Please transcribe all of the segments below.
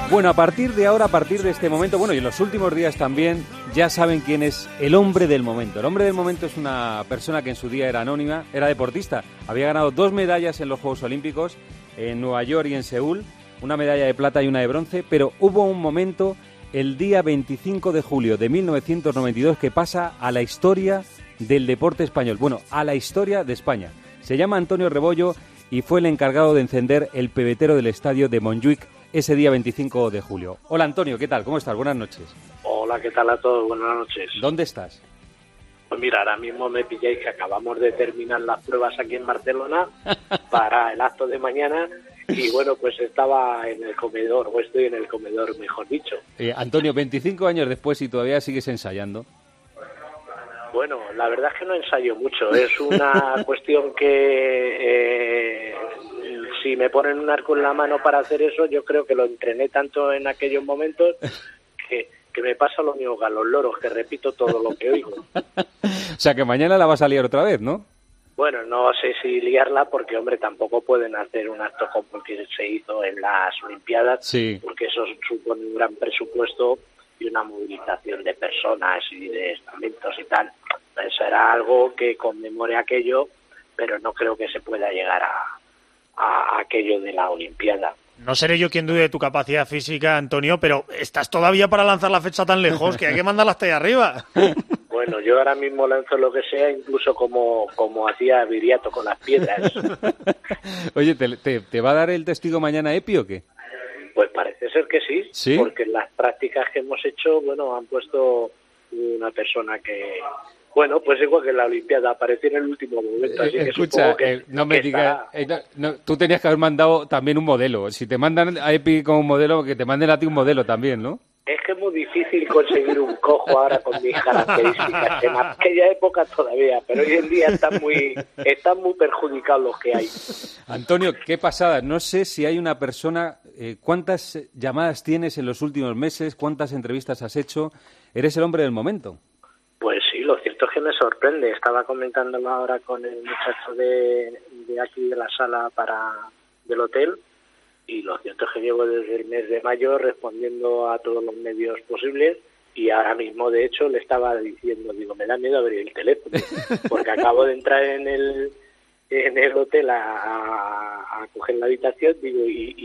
Bueno, a partir de ahora, a partir de este momento, bueno, y en los últimos días también, ya saben quién es el hombre del momento. El hombre del momento es una persona que en su día era anónima, era deportista, había ganado 2 medallas en los Juegos Olímpicos, en Nueva York y en Seúl, una medalla de plata y una de bronce, pero hubo un momento, el día 25 de julio de 1992, que pasa a la historia del deporte español, bueno, a la historia de España. Se llama Antonio Rebollo y fue el encargado de encender el pebetero del estadio de Montjuic ese día 25 de julio. Hola Antonio, ¿qué tal? ¿Cómo estás? Buenas noches. Hola, ¿qué tal a todos? Buenas noches. ¿Dónde estás? Pues mira, ahora mismo me pilláis que acabamos de terminar las pruebas aquí en Barcelona para el acto de mañana y bueno, pues estaba en el comedor, o estoy en el comedor, mejor dicho. Antonio, 25 años después y todavía sigues ensayando. Bueno, la verdad es que no ensayo mucho, es una cuestión que si me ponen un arco en la mano para hacer eso, yo creo que lo entrené tanto en aquellos momentos que me pasa lo mismo que a los loros, que repito todo lo que oigo. O sea, que mañana la vas a liar otra vez, ¿no? Bueno, no sé si liarla porque, hombre, tampoco pueden hacer un acto como el que se hizo en las Olimpiadas, sí, porque eso supone un gran presupuesto y una movilización de personas y de estamentos y tal. Será algo que conmemore aquello, pero no creo que se pueda llegar a aquello de la Olimpiada. No seré yo quien dude de tu capacidad física, Antonio, pero estás todavía para lanzar la fecha tan lejos que hay que mandarla hasta ahí arriba. Bueno, yo ahora mismo lanzo lo que sea, incluso como hacía Viriato con las piedras. Oye, ¿te va a dar el testigo mañana Epi o qué? Pues parece ser que sí, ¿sí? Porque en las prácticas que hemos hecho, bueno, han puesto una persona que... Bueno, pues igual que en la Olimpiada, apareció en el último momento, así que escucha, que no me digas, tú tenías que haber mandado también un modelo. Si te mandan a Epi como un modelo, que te manden a ti un modelo también, ¿no? Es que es muy difícil conseguir un cojo ahora con mis características. En aquella época todavía, pero hoy en día están muy perjudicados los que hay. Antonio, qué pasada. No sé si hay una persona... ¿cuántas llamadas tienes en los últimos meses? ¿Cuántas entrevistas has hecho? Eres el hombre del momento. Pues sí, lo cierto es que me sorprende. Estaba comentándolo ahora con el muchacho de aquí de la sala del hotel y lo cierto es que llevo desde el mes de mayo respondiendo a todos los medios posibles y ahora mismo, de hecho, le estaba diciendo, digo, me da miedo abrir el teléfono porque acabo de entrar en el hotel a coger la habitación, digo,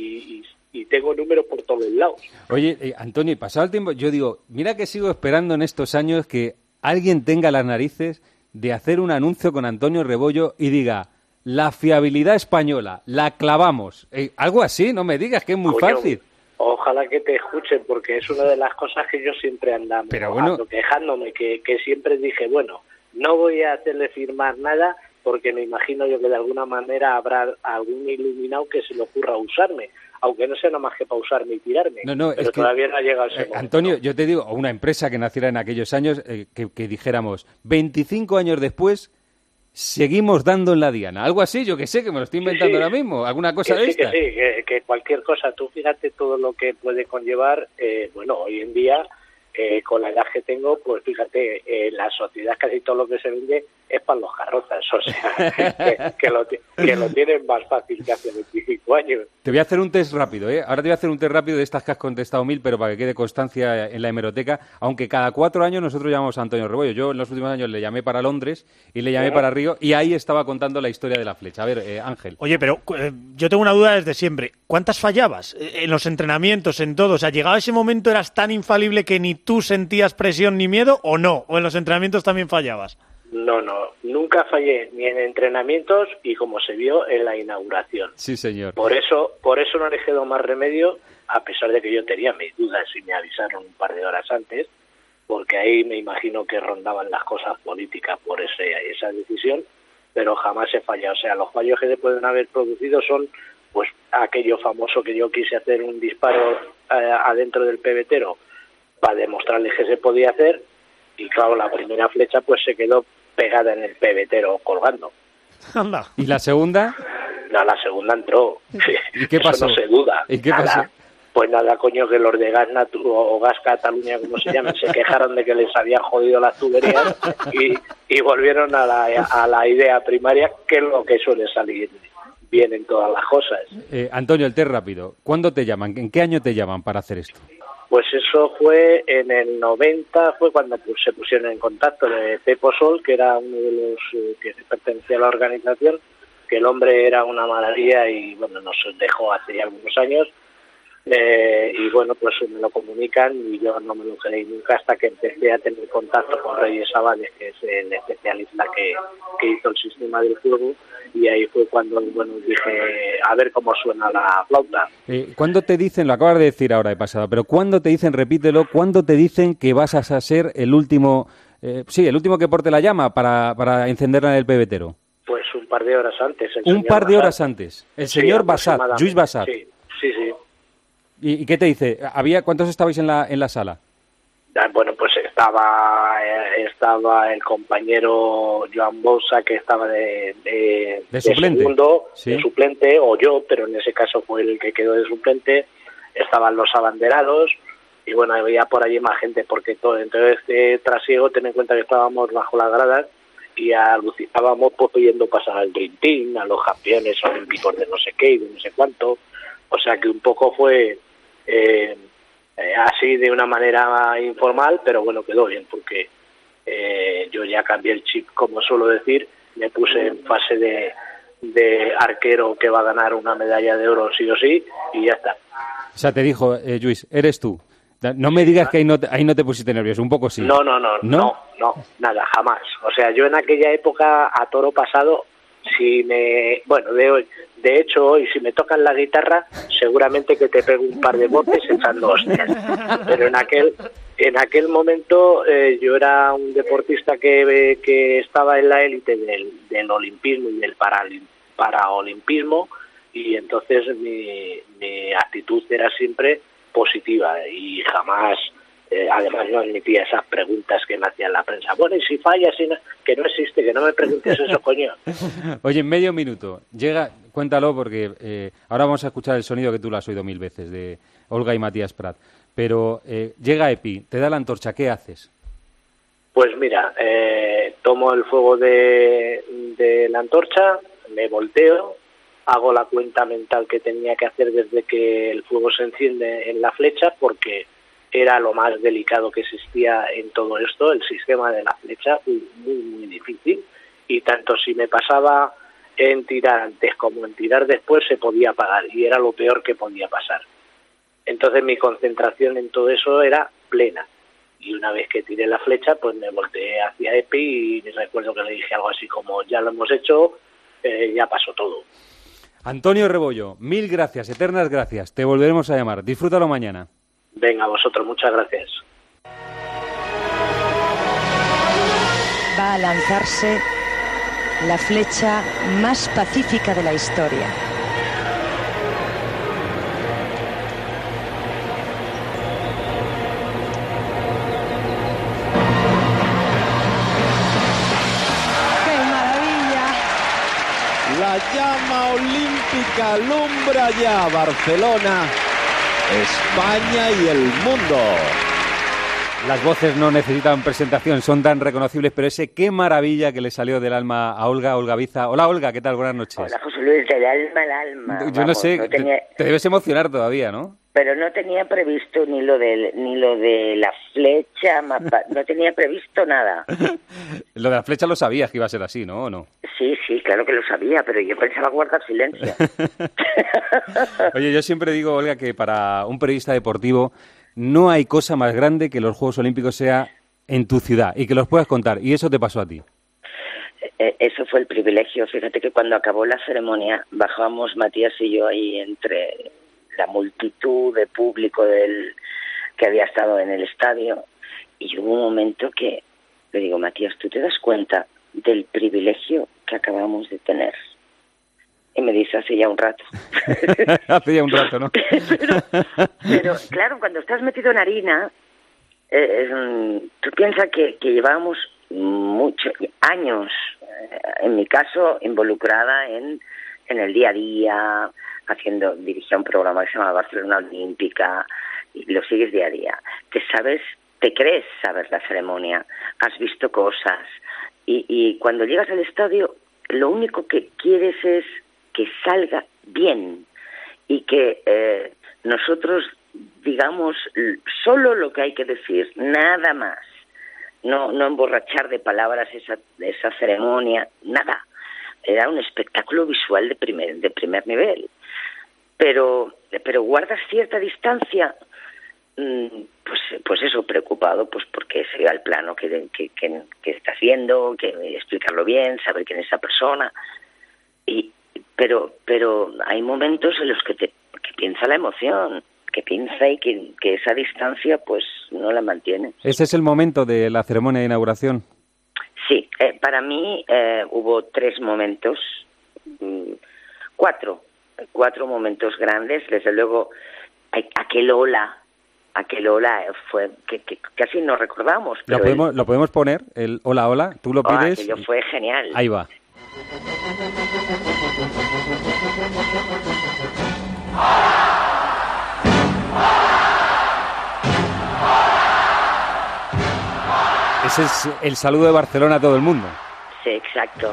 y tengo números por todos lados. Oye, Antonio, pasado el tiempo, yo digo, mira que sigo esperando en estos años que alguien tenga las narices de hacer un anuncio con Antonio Rebollo y diga, la fiabilidad española, la clavamos. Algo así, no me digas que es muy fácil. Ojalá que te escuchen, porque es una de las cosas que yo siempre andaba quejándome, que siempre dije, bueno, no voy a hacerle firmar nada, porque me imagino yo que de alguna manera habrá algún iluminado que se le ocurra usarme, aunque no sea nada más que para usarme y tirarme. No, pero todavía no ha llegado ese momento. Antonio, yo te digo, una empresa que naciera en aquellos años, que dijéramos, 25 años después, seguimos dando en la diana. Algo así, yo que sé, que me lo estoy inventando ahora mismo. ¿Alguna cosa de esta? Que cualquier cosa. Tú fíjate todo lo que puede conllevar, bueno, hoy en día... con la edad que tengo, pues fíjate, la sociedad casi todo lo que se vende es para los carrozas, o sea, que lo tienen más fácil que hace 25 años. Te voy a hacer un test rápido, ¿eh? Ahora te voy a hacer un test rápido de estas que has contestado 1000, pero para que quede constancia en la hemeroteca, aunque cada 4 años nosotros llamamos a Antonio Rebollo. Yo en los últimos años le llamé para Londres y le llamé para Río y ahí estaba contando la historia de la flecha. A ver, Ángel. Oye, pero yo tengo una duda desde siempre. ¿Cuántas fallabas en los entrenamientos, en todo? O sea, ¿llegado ese momento eras tan infalible que ni tú sentías presión ni miedo o no? ¿O en los entrenamientos también fallabas? No, nunca fallé ni en entrenamientos y como se vio en la inauguración. Sí, señor. Por eso no le quedó más remedio, a pesar de que yo tenía mis dudas y me avisaron un par de horas antes, porque ahí me imagino que rondaban las cosas políticas por esa decisión, pero jamás he fallado. O sea, los fallos que se pueden haber producido son pues aquello famoso que yo quise hacer un disparo adentro del pebetero para demostrarles que se podía hacer y claro, la primera flecha pues se quedó pegada en el pebetero colgando. Anda. ¿Y la segunda? No, la segunda entró. ¿Y qué pasó? Eso no se duda. ¿Y qué pasó? Pues nada, coño, que los de Gas Cataluña, como se llaman, se quejaron de que les habían jodido las tuberías y volvieron a la idea primaria, que es lo que suele salir vienen todas las cosas. Antonio, el test rápido. ¿Cuándo te llaman? ¿En qué año te llaman para hacer esto? Pues eso fue en el 90, fue cuando se pusieron en contacto de Pepo Sol, que era uno de los que pertenecía a la organización, que el hombre era una maravilla y bueno, nos dejó hace ya algunos años. Y bueno, pues me lo comunican y yo no me lo creí nunca hasta que empecé a tener contacto con Reyes Abades, que es el especialista que hizo el sistema del juego, y ahí fue cuando bueno dije, a ver cómo suena la flauta. ¿Cuándo te dicen, lo acabas de decir ahora de pasado, pero cuándo te dicen, repítelo, cuándo te dicen que vas a ser el último, el úlimo que porte la llama para encenderla en el pebetero? Pues un par de horas antes. Un par de horas antes. El señor Bassat, Lluís Bassat. Sí. ¿Y qué te dice? ¿Cuántos estabais en la sala? Bueno, pues estaba el compañero Joan Bosa, que estaba de suplente. Segundo, ¿Sí? de suplente, o yo, pero en ese caso fue el que quedó de suplente. Estaban los abanderados y bueno, había por allí más gente, porque entonces este trasiego, ten en cuenta que estábamos bajo las gradas y alucinábamos pues pidiendo pasar al Dream Team, a los campeones olímpicos de no sé qué y de no sé cuánto. O sea que un poco fue así de una manera informal, pero bueno, quedó bien, porque yo ya cambié el chip, como suelo decir, me puse en fase de arquero que va a ganar una medalla de oro sí o sí, y ya está. O sea, te dijo, Lluís, eres tú. No me digas que ahí no te pusiste nervioso, un poco sí. No, nada, jamás. O sea, yo en aquella época, a toro pasado, de hecho hoy si me tocan la guitarra seguramente que te pego un par de botes echando hostias, pero en aquel momento yo era un deportista que estaba en la élite del olimpismo y del paraolimpismo, y entonces mi actitud era siempre positiva y jamás además no admitía esas preguntas que me hacían la prensa. Bueno, y si fallas, que no existe, que no me preguntes eso, coño. Oye, en medio minuto, cuéntalo porque ahora vamos a escuchar el sonido que tú lo has oído 1000 veces de Olga y Matías Prat, pero llega Epi, te da la antorcha, ¿qué haces? Pues mira, tomo el fuego de la antorcha, me volteo, hago la cuenta mental que tenía que hacer desde que el fuego se enciende en la flecha, porque era lo más delicado que existía en todo esto, el sistema de la flecha, muy, muy difícil, y tanto si me pasaba en tirar antes como en tirar después se podía apagar, y era lo peor que podía pasar. Entonces mi concentración en todo eso era plena, y una vez que tiré la flecha, pues me volteé hacia Epi y recuerdo que le dije algo así como, ya lo hemos hecho, ya pasó todo. Antonio Rebollo, 1000 gracias, eternas gracias, te volveremos a llamar, disfrútalo mañana. Venga, a vosotros, muchas gracias. Va a lanzarse la flecha más pacífica de la historia. ¡Qué maravilla! La llama olímpica alumbra ya Barcelona, España y el mundo. Las voces no necesitan presentación, son tan reconocibles, pero ese qué maravilla que le salió del alma a Olga Biza. Hola Olga, ¿qué tal? Buenas noches. Hola José Luis, del alma al alma. Yo no sé, te debes emocionar todavía, ¿no? Pero no tenía previsto ni lo de la flecha, no tenía previsto nada. Lo de la flecha lo sabías que iba a ser así, ¿no? ¿O no? Sí, claro que lo sabía, pero yo pensaba guardar silencio. Oye, yo siempre digo, Olga, que para un periodista deportivo no hay cosa más grande que los Juegos Olímpicos sea en tu ciudad y que los puedas contar, y eso te pasó a ti. Eso fue el privilegio. Fíjate que cuando acabó la ceremonia bajábamos Matías y yo ahí entre la multitud de público que había estado en el estadio, y hubo un momento que le digo, Matías, ¿tú te das cuenta del privilegio que acabamos de tener? Y me dice, hace ya un rato. Hace ya un rato, ¿no? pero claro, cuando estás metido en harina, tú piensas que llevábamos muchos años, en mi caso, involucrada en el día a día, dirigía un programa que se llama Barcelona Olímpica, y lo sigues día a día. Te crees saber la ceremonia, has visto cosas, y cuando llegas al estadio, lo único que quieres es que salga bien y que nosotros digamos solo lo que hay que decir, nada más. No emborrachar de palabras esa ceremonia, nada. Era un espectáculo visual de primer nivel. Pero guardas cierta distancia, pues eso, preocupado, pues porque se vea el plano que está haciendo, que explicarlo bien, saber quién es esa persona. Pero hay momentos en los que piensa la emoción, que piensa y que esa distancia pues no la mantiene. ¿Ese es el momento de la ceremonia de inauguración? Sí, para mí hubo 3 momentos, 4 momentos grandes. Desde luego, aquel hola fue que casi no recordamos. Pero ¿Lo podemos poner? El hola, hola, tú lo pides. Aquello fue genial. Ahí va. Ese es el saludo de Barcelona a todo el mundo. Sí, exacto.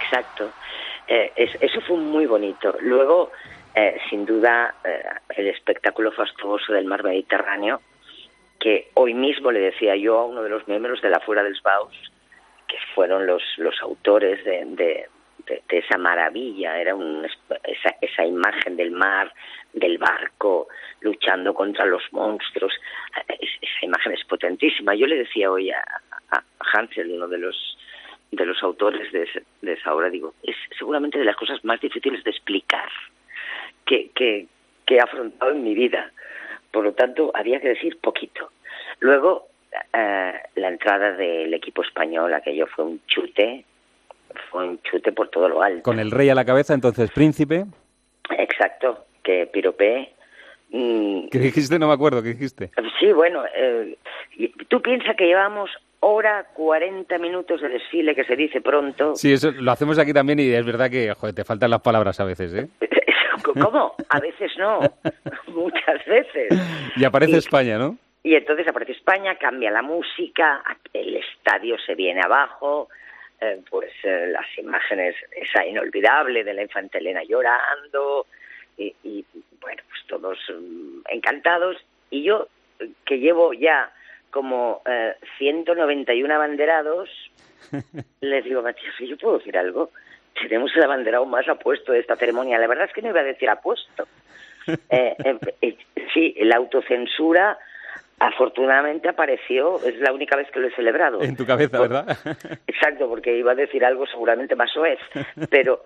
Eso fue muy bonito. Luego, sin duda, el espectáculo fastuoso del mar Mediterráneo, que hoy mismo le decía yo a uno de los miembros de la Fura dels Baus, que fueron los autores de esa maravilla. Era esa imagen del mar, del barco, luchando contra los monstruos. Esa imagen es potentísima. Yo le decía hoy a Hansel, uno de los autores de esa obra, digo, es seguramente de las cosas más difíciles de explicar que he afrontado en mi vida. Por lo tanto, había que decir poquito. Luego, la entrada del equipo español, aquello fue un chute por todo lo alto. Con el rey a la cabeza, entonces príncipe. Exacto, que piropé. ¿Qué dijiste? No me acuerdo, ¿qué dijiste? Sí, bueno, tú piensas que llevamos hora 40 minutos de desfile, que se dice pronto. Sí, eso lo hacemos aquí también y es verdad que, joder, te faltan las palabras a veces, ¿eh? ¿Cómo? A veces no, muchas veces. Y aparece España, ¿no? Y entonces aparece España, cambia la música, el estadio se viene abajo, las imágenes, esa inolvidable de la infanta Elena llorando, y bueno, pues todos encantados. Y yo, que llevo ya como 191 abanderados, les digo, Matías, ¿yo puedo decir algo? Tenemos el abanderado más apuesto de esta ceremonia. La verdad es que no iba a decir apuesto. Sí, la autocensura afortunadamente apareció, es la única vez que lo he celebrado. En tu cabeza, ¿verdad? Exacto, porque iba a decir algo seguramente más soez, pero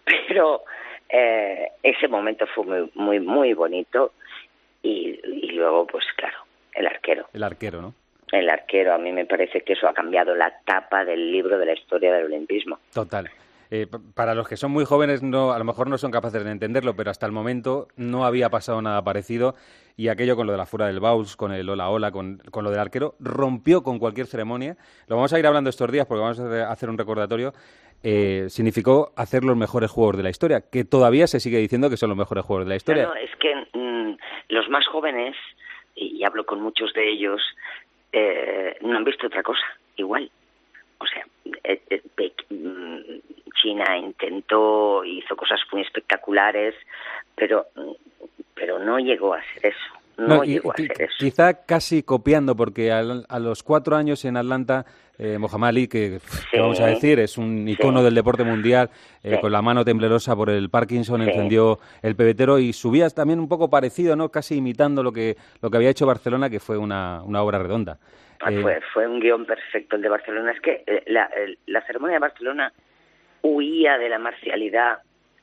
ese momento fue muy, muy, muy bonito. Y luego, pues claro, el arquero. El arquero, ¿no? El arquero, a mí me parece que eso ha cambiado la tapa del libro de la historia del olimpismo. Total. Para los que son muy jóvenes, a lo mejor no son capaces de entenderlo, pero hasta el momento no había pasado nada parecido, y aquello con lo de la Fura del Baus, con el hola hola, con lo del arquero, rompió con cualquier ceremonia. Lo vamos a ir hablando estos días porque vamos a hacer un recordatorio. Significó hacer los mejores juegos de la historia, que todavía se sigue diciendo que son los mejores juegos de la historia. No, es que los más jóvenes, y hablo con muchos de ellos, no han visto otra cosa igual. O sea, China hizo cosas muy espectaculares, pero no llegó a ser eso. Quizá casi copiando, porque a los 4 años en Atlanta, Mohamed Ali, que vamos a decir, es un icono del deporte mundial, con la mano temblorosa por el Parkinson, encendió el pebetero y subía también un poco parecido, ¿no? Casi imitando lo que había hecho Barcelona, que fue una obra redonda. Fue un guión perfecto el de Barcelona. Es que la ceremonia de Barcelona huía de la marcialidad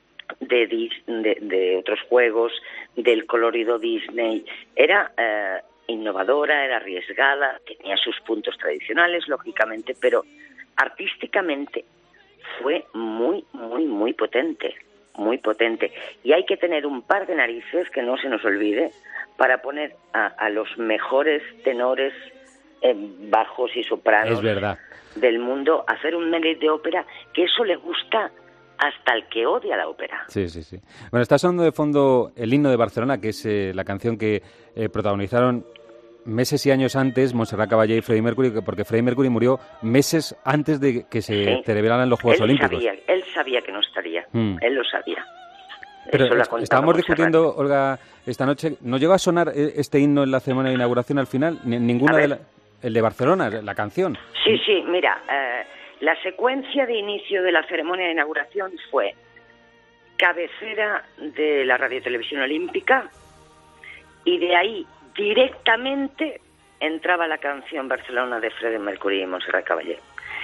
de otros juegos, del colorido Disney. Era innovadora, era arriesgada, tenía sus puntos tradicionales, lógicamente, pero artísticamente fue muy, muy, muy potente, muy potente. Y hay que tener un par de narices, que no se nos olvide, para poner a los mejores tenores, bajos y sopranos del mundo, hacer un medley de ópera, que eso le gusta hasta el que odia la ópera. Sí. Bueno, está sonando de fondo el himno de Barcelona, que es la canción que protagonizaron meses y años antes Montserrat Caballé y Freddie Mercury, porque Freddie Mercury murió meses antes de que se celebraran los Juegos Olímpicos. Él sabía que no estaría, él lo sabía. Pero Eso la contaba estábamos Montserrat. discutiendo, Olga, esta noche, ¿no llegó a sonar este himno en la ceremonia de inauguración al final? Ninguna de el de Barcelona, la canción. Sí, mira, la secuencia de inicio de la ceremonia de inauguración fue cabecera de la Radio Televisión Olímpica y de ahí directamente entraba la canción Barcelona de Freddie Mercury y Montserrat Caballé,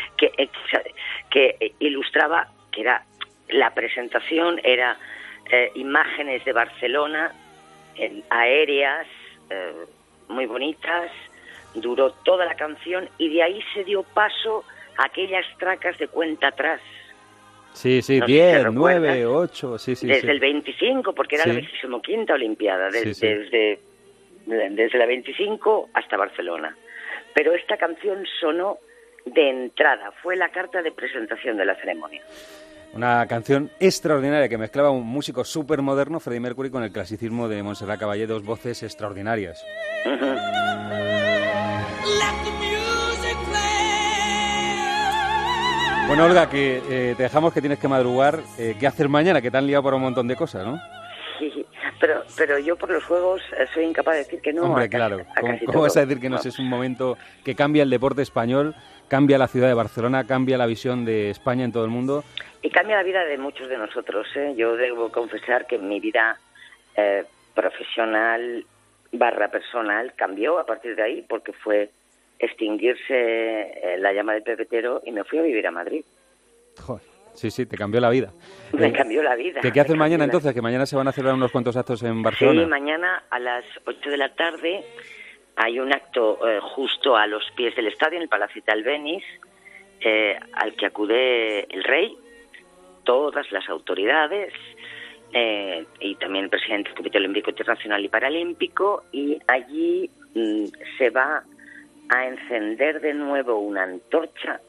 que ilustraba, que era la presentación, era imágenes de Barcelona aéreas, muy bonitas, duró toda la canción y de ahí se dio paso a aquellas tracas de cuenta atrás. Sí, No sé 10, si 9, 8, sí. Desde el 25, porque era la 25ª Olimpiada, desde la 25 hasta Barcelona. Pero esta canción sonó de entrada, fue la carta de presentación de la ceremonia. Una canción extraordinaria que mezclaba un músico súper moderno, Freddie Mercury, con el clasicismo de Montserrat Caballé, dos voces extraordinarias. Bueno, Olga, que te dejamos, que tienes que madrugar. ¿Qué hacer mañana? Que te han liado por un montón de cosas, ¿no? Sí, pero yo por los juegos soy incapaz de decir que no. Hombre, claro. ¿Cómo vas a decir que no? Es un momento que cambia el deporte español, cambia la ciudad de Barcelona, cambia la visión de España en todo el mundo. Y cambia la vida de muchos de nosotros, ¿eh? Yo debo confesar que mi vida profesional / personal cambió a partir de ahí, porque fue extinguirse la llama del pepetero y me fui a vivir a Madrid. Joder, sí, te cambió la vida. Me cambió la vida. ¿Qué haces mañana entonces? Que mañana se van a celebrar unos cuantos actos en Barcelona. Sí, mañana a las 8 de la tarde hay un acto justo a los pies del estadio, en el Palacete Albéniz, al que acude el rey, todas las autoridades y también el presidente del Comité Olímpico Internacional y Paralímpico, y allí se va a encender de nuevo una antorcha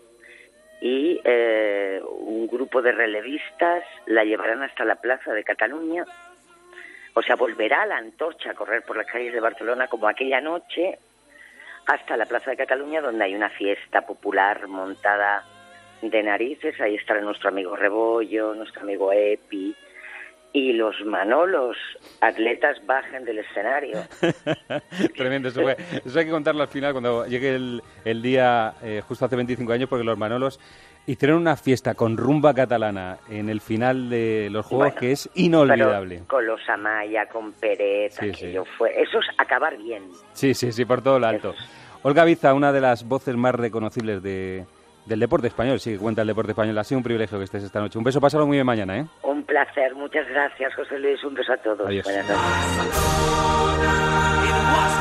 y un grupo de relevistas la llevarán hasta la Plaza de Cataluña. O sea, volverá la antorcha a correr por las calles de Barcelona como aquella noche hasta la Plaza de Cataluña, donde hay una fiesta popular montada de narices. Ahí estará nuestro amigo Rebollo, nuestro amigo Epi, y los Manolos, atletas, bajen del escenario. Tremendo, eso hay que contarlo al final, cuando llegue el día, justo hace 25 años, porque los Manolos hicieron una fiesta con rumba catalana en el final de los Juegos, que es inolvidable. Pero con los Amaya, con Pérez, fue... Eso es acabar bien. Sí, por todo lo alto. Olga Biza, una de las voces más reconocibles del deporte español, sí, que cuenta el deporte español. Ha sido un privilegio que estés esta noche. Un beso, pásalo muy bien mañana, ¿eh? Un placer, muchas gracias, José Luis, un beso a todos. Adiós. Buenas noches.